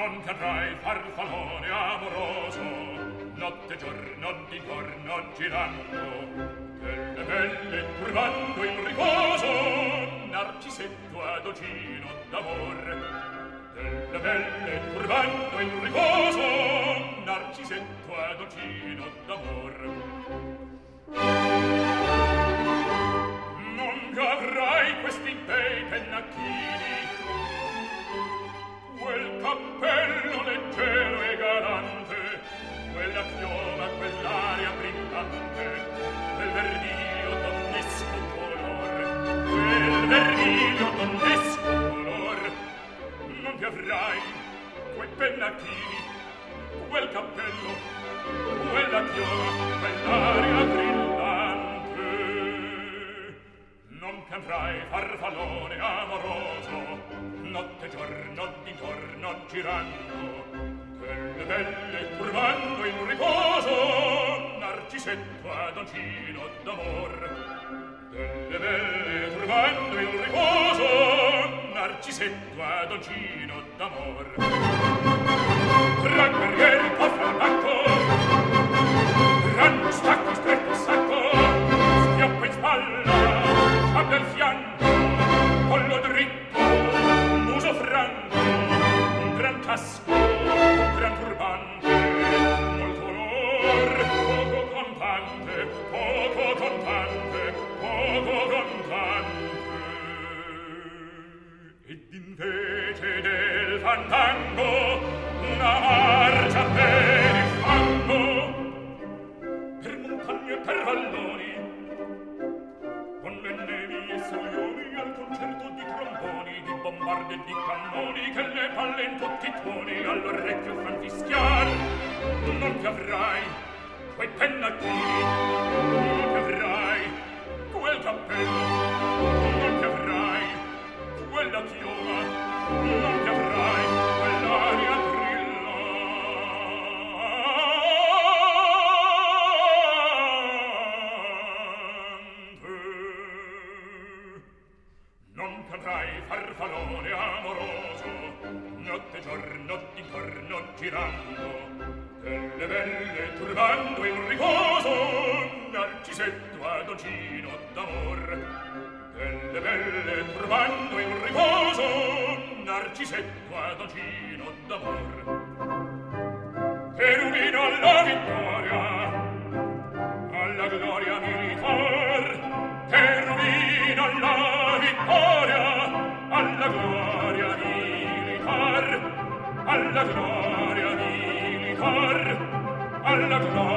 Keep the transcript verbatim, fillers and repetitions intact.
non cadrai farfallone amoroso, notte e giorno di giorno girando, delle belle turbando in riposo, narcisetto adocino d'amor. Delle belle turbando in riposo, narcisetto adocino d'amor. Non avrai questi bei pennacchini, quel cappello leggero e galante, quella chioma, quell'aria brillante, quel verniglio donnesco color, quel verniglio donnesco color. Non ti avrai quei pennacchini, quel cappello, quella chioma, quell'aria brillante. Non piangerai farfallone amoroso, notte e giorno d'intorno girando, delle belle turbando in riposo, narcisetto adoncino d'amor. Delle belle turbando in riposo, narcisetto adoncino d'amor. Gran guerrieri porta al banco, gran stacco stretto sacco, schioppo in spalla, sabbia al fianco, collo dritto, muso franco, un gran casco, un gran turbante, molto onor, poco contante, poco contante, poco contante. Ed invece del fandango una marcia per il fango, per montagne e per valloni, con le nevi e soglioni al concerto di tromboni, di bombarde e di cannoni che le palle in tutti i tuoni all'orecchio fan fischiar. Non ti avrai quei pennacchini, non ti avrai quel cappello, non ti avrai quella chioma, non ti avrai quell'aria brillante. Non ti avrai farfallone amoroso, notte e giorno d'intorno girando, delle belle turbando in riposo, narcisetto adoncino d'amor. Delle belle turbando in riposo, narcisetto adoncino d'amor. Cherubino alla vittoria, alla gloria militar, cherubino alla vittoria, alla gloria militar, alla gloria militar, alla gloria